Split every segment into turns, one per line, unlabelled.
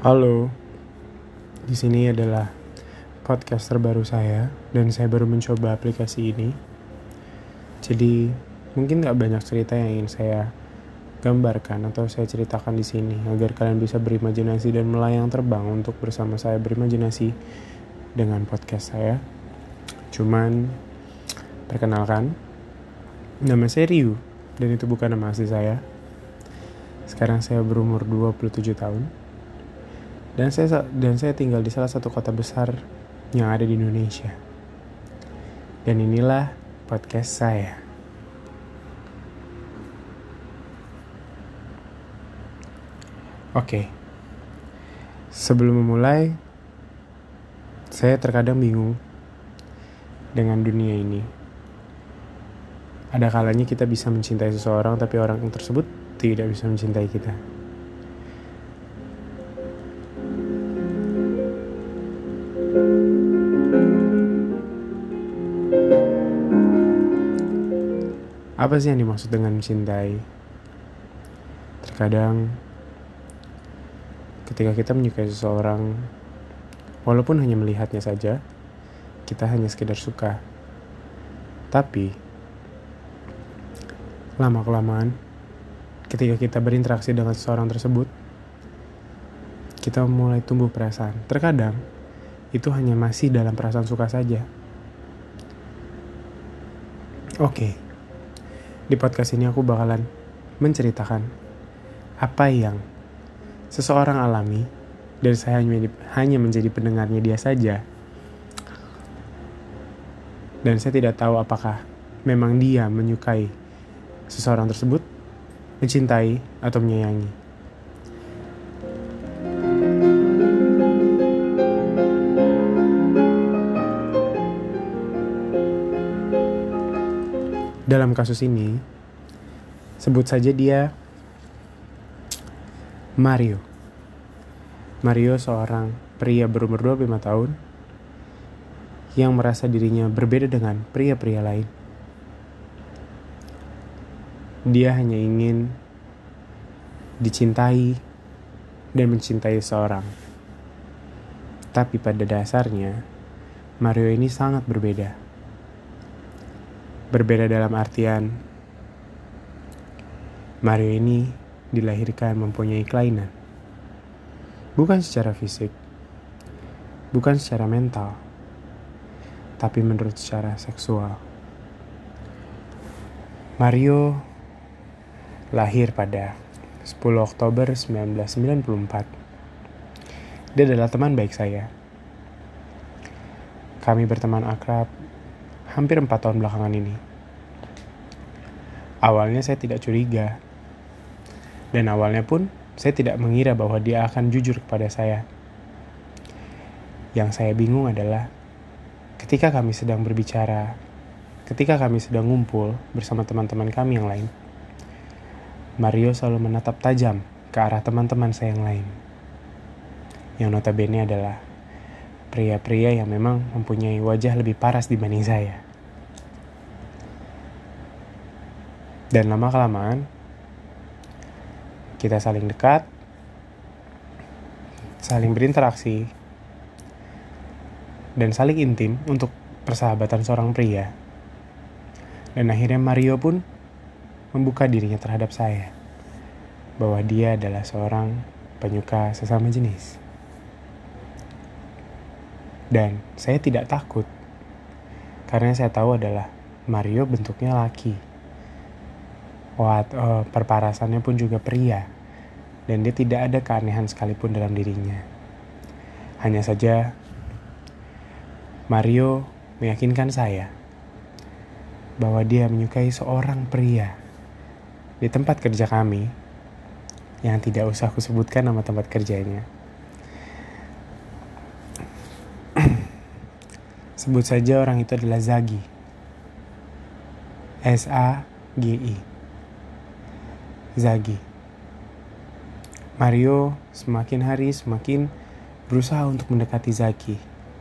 Halo, di sini adalah podcast terbaru saya dan saya baru mencoba aplikasi ini. Jadi mungkin nggak banyak cerita yang ingin saya gambarkan atau saya ceritakan di sini agar kalian bisa berimajinasi dan melayang terbang untuk bersama saya berimajinasi dengan podcast saya. Cuman perkenalkan, nama saya Ryu dan itu bukan nama asli saya. Sekarang saya berumur 27 tahun. Dan saya tinggal di salah satu kota besar yang ada di Indonesia. Dan inilah podcast saya. Oke. Sebelum memulai, saya terkadang bingung dengan dunia ini. Ada kalanya kita bisa mencintai seseorang tapi orang tersebut tidak bisa mencintai kita. Apa sih yang dimaksud dengan mencintai? Terkadang ketika kita menyukai seseorang, walaupun hanya melihatnya saja, kita hanya sekedar suka. Tapi lama-kelamaan, ketika kita berinteraksi dengan seseorang tersebut, kita mulai tumbuh perasaan. Terkadang itu hanya masih dalam perasaan suka saja. Oke. Di podcast ini aku bakalan menceritakan apa yang seseorang alami dan saya hanya menjadi pendengarnya dia saja. Dan saya tidak tahu apakah memang dia menyukai seseorang tersebut, mencintai atau menyayangi. Dalam kasus ini, sebut saja dia Mario. Mario seorang pria berumur 25 tahun yang merasa dirinya berbeda dengan pria-pria lain. Dia hanya ingin dicintai dan mencintai seorang. Tapi pada dasarnya, Mario ini sangat berbeda. Berbeda dalam artian Mario ini dilahirkan mempunyai kelainan. Bukan secara fisik, bukan secara mental, tapi menurut secara seksual. Mario lahir pada 10 Oktober 1994. Dia adalah teman baik saya. Kami berteman akrab hampir 4 tahun belakangan ini. Awalnya saya tidak curiga. Dan awalnya pun saya tidak mengira bahwa dia akan jujur kepada saya. Yang saya bingung adalah ketika kami sedang berbicara, ketika kami sedang ngumpul bersama teman-teman kami yang lain, Mario selalu menatap tajam ke arah teman-teman saya yang lain. Yang notabene adalah pria-pria yang memang mempunyai wajah lebih paras dibanding saya. Dan lama-kelamaan, kita saling dekat, saling berinteraksi, dan saling intim untuk persahabatan seorang pria. Dan akhirnya Mario pun membuka dirinya terhadap saya, bahwa dia adalah seorang penyuka sesama jenis. Dan saya tidak takut, karena saya tahu adalah Mario bentuknya laki. Perparasannya pun juga pria, dan dia tidak ada keanehan sekalipun dalam dirinya. Hanya saja Mario meyakinkan saya bahwa dia menyukai seorang pria di tempat kerja kami, yang tidak usah aku sebutkan nama tempat kerjanya. Sebut saja orang itu adalah Zagi. S-A-G-I. Zagi. Mario semakin hari semakin berusaha untuk mendekati Zagi.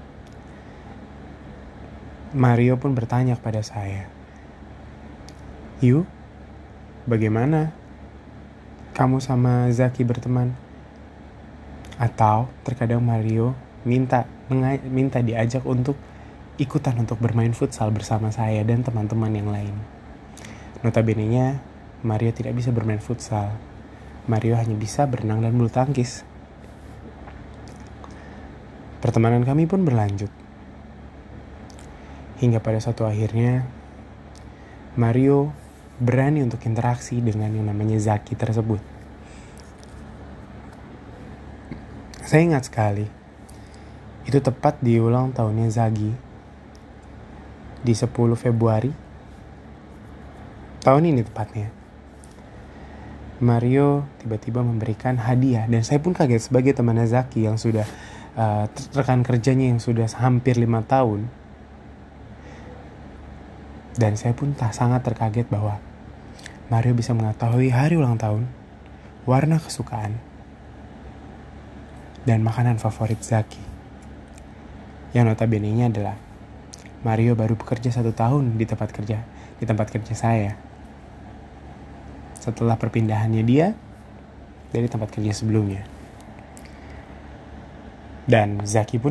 Mario pun bertanya kepada saya, "Yu, bagaimana kamu sama Zaki berteman? Atau terkadang Mario minta diajak untuk ikutan untuk bermain futsal bersama saya dan teman-teman yang lain. Notabene-nya Mario tidak bisa bermain futsal. Mario hanya bisa berenang dan bulu tangkis. Pertemanan kami pun berlanjut. Hingga pada suatu akhirnya Mario berani untuk interaksi dengan yang namanya Zaki tersebut. Saya ingat sekali, itu tepat di ulang tahunnya Zaki di 10 Februari tahun ini tepatnya. Mario tiba-tiba memberikan hadiah dan saya pun kaget sebagai temannya Zaki yang sudah rekan kerjanya yang sudah hampir 5 tahun. Dan saya pun sangat terkaget bahwa Mario bisa mengetahui hari ulang tahun, warna kesukaan, dan makanan favorit Zaki. Yang notabene-nya adalah Mario baru bekerja 1 tahun di tempat kerja saya. Setelah perpindahannya dia dari tempat kerja sebelumnya. Dan Zaki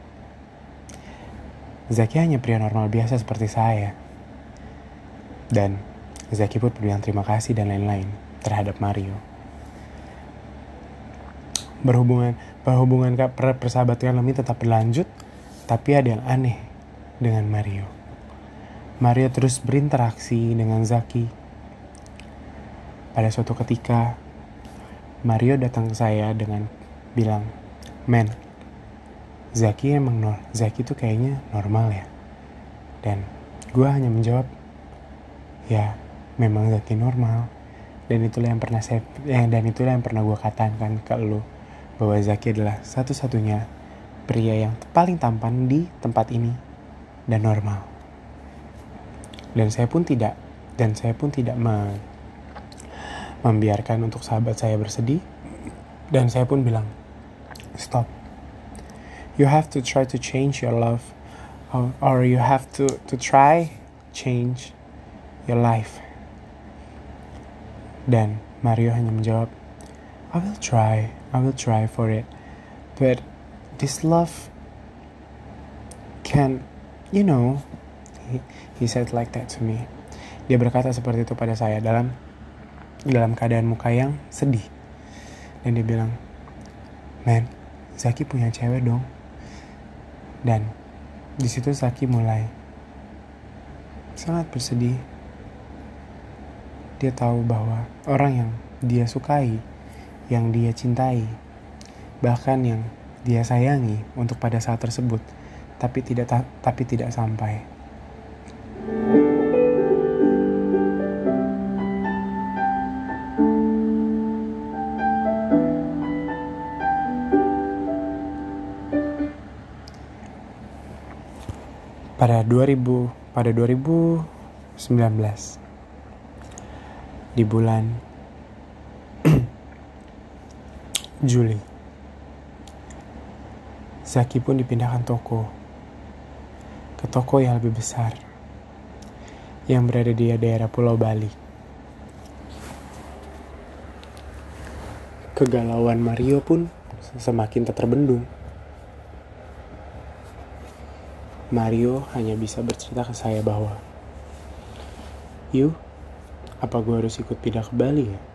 hanya pria normal biasa seperti saya. Dan Zaki pun berbilang terima kasih dan lain-lain terhadap Mario. Perhubungan persahabatan kami tetap berlanjut, tapi ada yang aneh dengan Mario. Mario terus berinteraksi dengan Zaki. Pada suatu ketika, Mario datang ke saya dengan bilang, "Men, Zaki tuh kayaknya normal ya." Dan gue hanya menjawab, "Ya, memang Zaki normal." Dan itulah yang pernah gue katakan ke lu, bahwa Zaki adalah satu-satunya pria yang paling tampan di tempat ini dan normal. Dan saya pun tidak membiarkan untuk sahabat saya bersedih. Dan saya pun bilang, "Stop. You have to try to change your love, or you have to try change your life." Dan Mario hanya menjawab, I will try for it. But this love can, he said like that to me. Dia berkata seperti itu pada saya dalam keadaan muka yang sedih. Dan dia bilang, "Man, Zaki punya cewek dong." Dan di situ Zaki mulai sangat bersedih. Dia tahu bahwa orang yang dia sukai, yang dia cintai, bahkan yang dia sayangi untuk pada saat tersebut, tapi tidak sampai. Pada 2019 di bulan Juli, Zaki pun dipindahkan ke toko yang lebih besar yang berada di daerah Pulau Bali. Kegalauan Mario pun semakin tak terbendung. Mario hanya bisa bercerita ke saya bahwa, apa gue harus ikut pindah ke Bali ya?"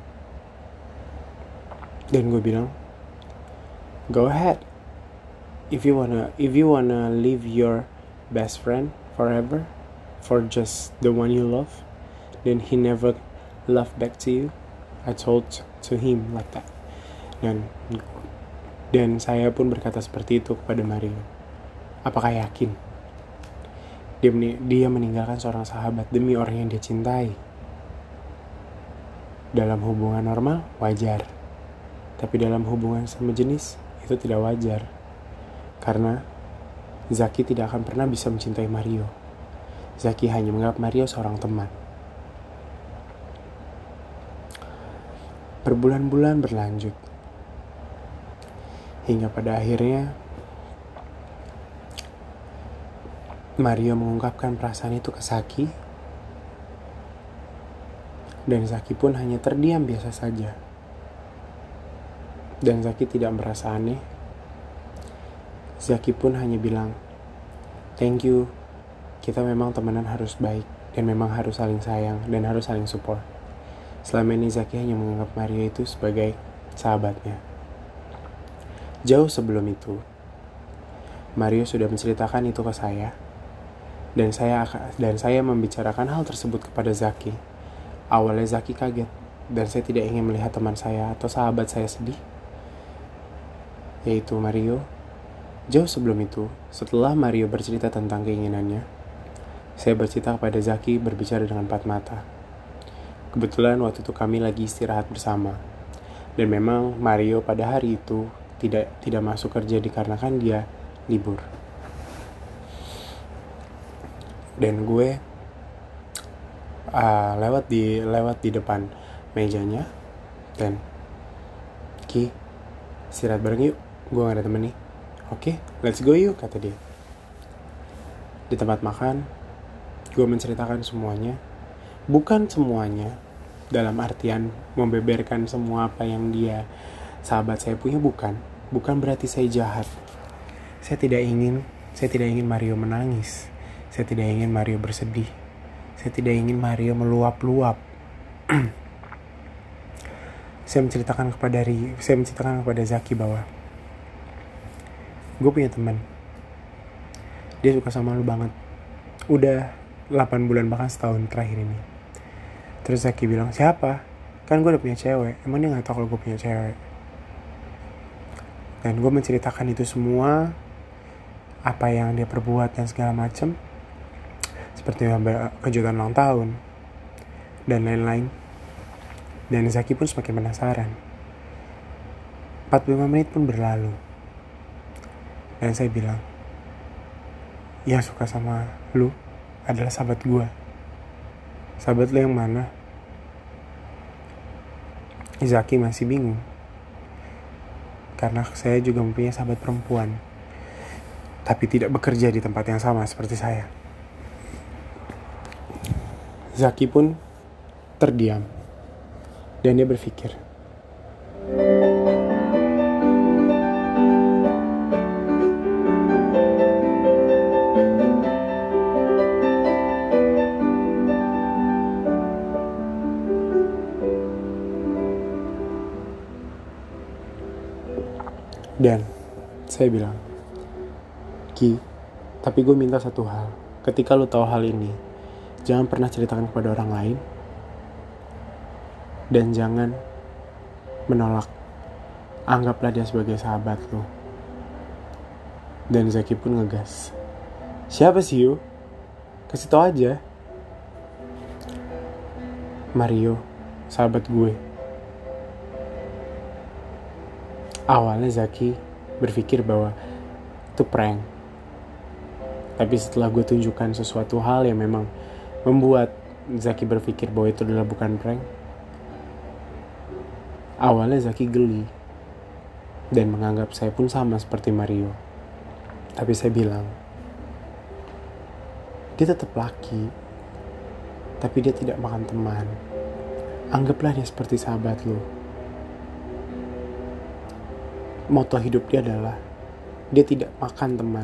Dan gue bilang, "Go ahead. If you wanna leave your best friend forever for just the one you love, then he never love back to you." I told to him like that. Dan saya pun berkata seperti itu kepada Mario. Apakah yakin dia meninggalkan seorang sahabat demi orang yang dia cintai? Dalam hubungan normal wajar, tapi dalam hubungan sama jenis itu tidak wajar. Karena Zaki tidak akan pernah bisa mencintai Mario. Zaki hanya menganggap Mario seorang teman. Berbulan-bulan berlanjut, hingga pada akhirnya Mario mengungkapkan perasaan itu ke Zaki, dan Zaki pun hanya terdiam biasa saja. Dan Zaki tidak merasa aneh Zaki pun hanya bilang, thank you, kita memang temenan harus baik dan memang harus saling sayang dan harus saling support. Selama ini Zaki hanya menganggap Mario itu sebagai sahabatnya. Jauh sebelum itu, Mario sudah menceritakan itu ke saya, dan saya membicarakan hal tersebut kepada Zaki. Awalnya Zaki kaget, dan saya tidak ingin melihat teman saya atau sahabat saya sedih, yaitu Mario. Jauh sebelum itu, setelah Mario bercerita tentang keinginannya, saya bercerita kepada Zaki berbicara dengan empat mata. Kebetulan waktu itu kami lagi istirahat bersama, dan memang Mario pada hari itu tidak masuk kerja dikarenakan dia libur. Dan gue lewat di depan mejanya, dan Ki, istirahat bareng yuk, gue gak ada temen nih. Oke, let's go yuk, kata dia. Di tempat makan, gue menceritakan semuanya. Bukan semuanya dalam artian membeberkan semua apa yang dia, sahabat saya punya, bukan berarti saya jahat. Saya tidak ingin Mario menangis. Saya tidak ingin Mario bersedih. Saya tidak ingin Mario meluap-luap. Saya menceritakan kepada Zaki bahwa gue punya teman, dia suka sama lu banget, udah 8 bulan bahkan setahun terakhir ini. Terus Zaki bilang, siapa? Kan gue udah punya cewek. Emang dia gak tahu kalau gue punya cewek? Dan gue menceritakan itu semua, apa yang dia perbuat dan segala macam, seperti kejutan ulang tahun dan lain-lain. Dan Zaki pun semakin penasaran. 45 menit pun berlalu, dan saya bilang, yang suka sama lu adalah sahabat gue. Sahabat lu yang mana? Zaki masih bingung, karena saya juga mempunyai sahabat perempuan, tapi tidak bekerja di tempat yang sama seperti saya. Zaki pun terdiam, dan dia berpikir, dan saya bilang, Ki, tapi gue minta satu hal. Ketika lu tahu hal ini, jangan pernah ceritakan kepada orang lain, dan jangan menolak. Anggaplah dia sebagai sahabat lu. Dan Zaki pun ngegas, siapa sih you? Kasih tau aja. Mario, sahabat gue. Awalnya Zaki berpikir bahwa itu prank. Tapi setelah gue tunjukkan sesuatu hal yang memang membuat Zaki berpikir bahwa itu adalah bukan prank, awalnya Zaki geli dan menganggap saya pun sama seperti Mario. Tapi saya bilang, dia tetap laki, tapi dia tidak makan teman. Anggaplah dia seperti sahabat lo. Moto hidup dia adalah dia tidak makan teman.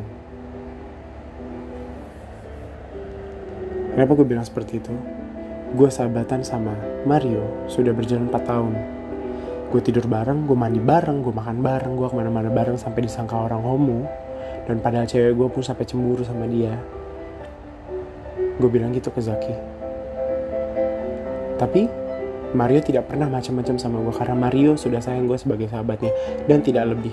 Kenapa gue bilang seperti itu? Gue sahabatan sama Mario sudah berjalan 4 tahun. Gue tidur bareng, gue mandi bareng, gue makan bareng, gue kemana-mana bareng sampai disangka orang homo. Dan padahal cewek gue pun sampai cemburu sama dia. Gue bilang gitu ke Zaki. Tapi Mario tidak pernah macam-macam sama gue, karena Mario sudah sayang gue sebagai sahabatnya dan tidak lebih.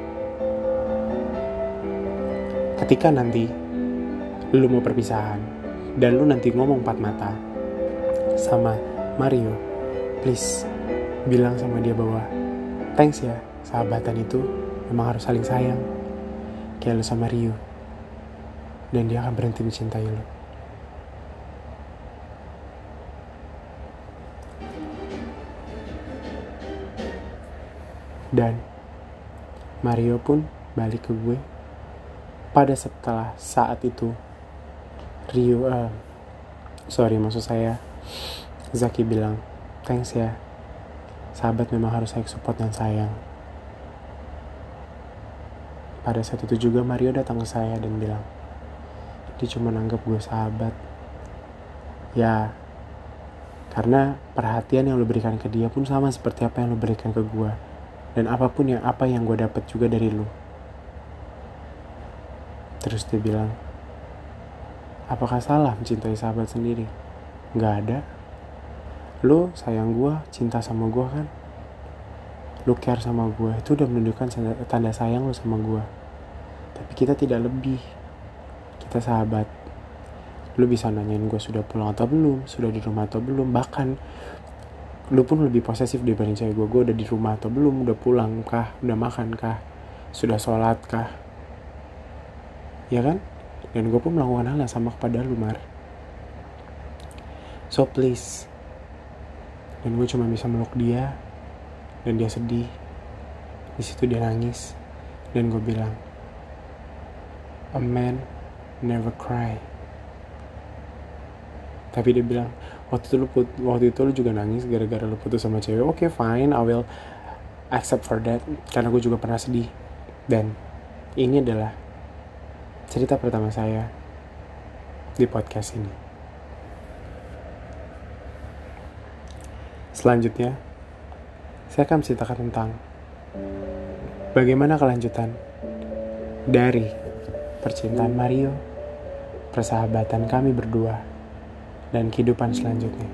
Ketika nanti lu mau perpisahan dan lu nanti ngomong 4 mata sama Mario, please bilang sama dia bahwa thanks ya, sahabatan itu memang harus saling sayang kayak lu sama Rio, dan dia akan berhenti mencintai lu. Dan Mario pun balik ke gue. Pada setelah saat itu Zaki bilang, thanks ya, sahabat memang harus saling support dan sayang. pada saat itu juga Mario datang ke saya dan bilang, dia cuma anggap gue sahabat. Ya, karena perhatian yang lo berikan ke dia pun sama seperti apa yang lo berikan ke gue. Dan apa yang gue dapat juga dari lo. Terus dia bilang, apakah salah mencintai sahabat sendiri? Gak ada. Lo sayang gue, cinta sama gue kan? Lo care sama gue, itu udah menunjukkan tanda sayang lo sama gue. Tapi kita tidak lebih. Kita sahabat. Lo bisa nanyain gue sudah pulang atau belum, sudah di rumah atau belum. Bahkan lo pun lebih posesif dibanding cewek gue. Gue udah di rumah atau belum, udah pulang kah, udah makan kah, sudah sholat kah. Ya kan? Dan gue pun melakukan hal yang sama kepada lu, Mar. So please. Dan gue cuma bisa meluk dia. Dan dia sedih. Di situ dia nangis. Dan gue bilang, a man never cry. Tapi dia bilang, waktu itu lu juga nangis gara-gara lu putus sama cewek. Okay, fine, I will accept for that. Karena gue juga pernah sedih. Dan ini adalah cerita pertama saya di podcast ini. Selanjutnya, saya akan menceritakan tentang bagaimana kelanjutan dari percintaan Mario, persahabatan kami berdua, dan kehidupan selanjutnya.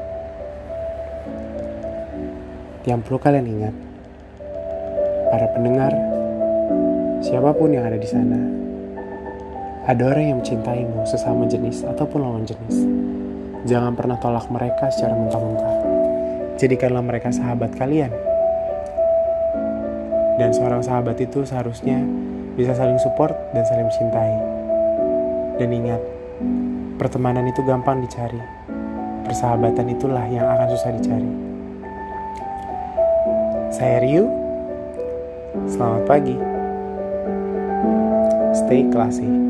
Yang perlu kalian ingat, para pendengar, siapapun yang ada di sana, ada orang yang mencintaimu sesama jenis ataupun lawan jenis. Jangan pernah tolak mereka secara mentah-mentah. Jadikanlah mereka sahabat kalian. Dan seorang sahabat itu seharusnya bisa saling support dan saling mencintai. Dan ingat, pertemanan itu gampang dicari. Persahabatan itulah yang akan susah dicari. Saya Ryu. Selamat pagi. Stay classy.